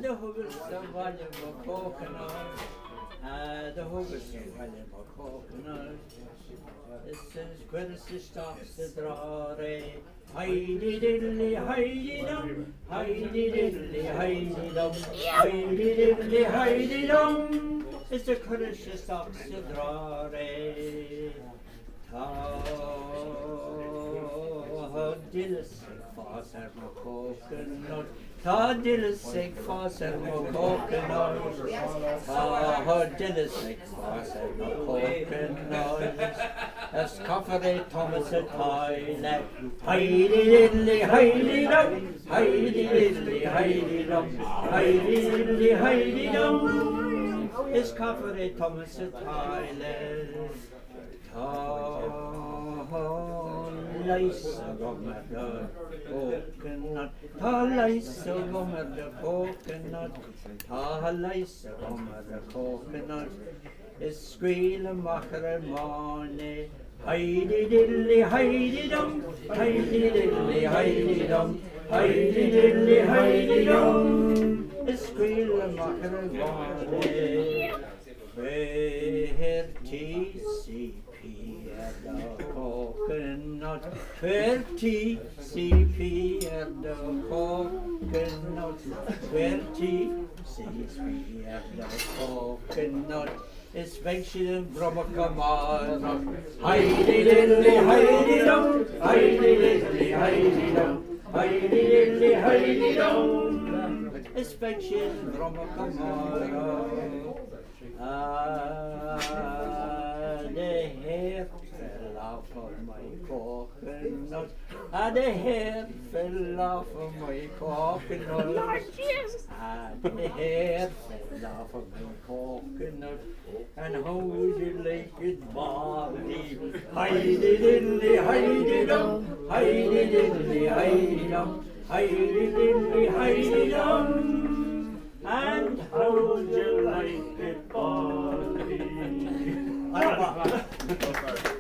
the huggers of valuable coconut. The huggers of valuable coconut. This is Quincy stops the drawry. Heidi diddly, Heidi dum, Heidi diddly, Heidi dum, Heidi diddly, Heidi dum. It's the Quincy stops the drawry. Ta diddle sig faser mo coconut. Ta diddle sig faser mo coconut. Ta diddle sig faser mo coconut. As Coffery Thomas a toilet. Heidi diddly, Heidi dum, Heidi diddly, Heidi dum, Heidi diddly, Heidi dum. As Coffery Thomas a toilet. Lace gommer the coconut. Ta lace gommer the coconut. Ta lace gommer the coconut. Is squeal and macher and money. Heidi diddly, Heidi dum, Heidi diddly, Heidi dum, Heidi diddly, Heidi dum. Is squeal and macher and money. Where TCP and the coconut, where TCP and the coconut, where TCP and the coconut, is Venture from a Camara. Heidi diddly, Heidi dum, Heidi diddly, Heidi dum, Heidi diddly, Heidi dum, is Venture from a Camara. The hair fell off of my coconut. The hair fell off of my coconut. The hair fell off of my coconut. And how would you like it, Bobby? Heidi diddly, Heidi dum, Heidi diddly, Heidi dum, Heidi diddly, Heidi dum. And how would you like it, Bobby?